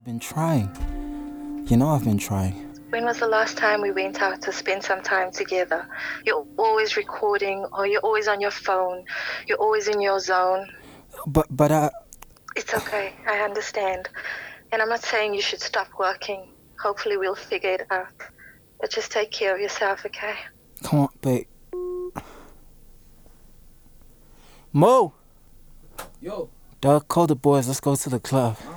Been trying. You know I've been trying. When was the last time we went out to spend some time together? You're always recording, or you're always on your phone. You're always in your zone. But I... It's okay, I understand. And I'm not saying you should stop working. Hopefully we'll figure it out. But just take care of yourself, okay? Come on, babe. Mo! Yo, Doug, call the boys. Let's go to the club.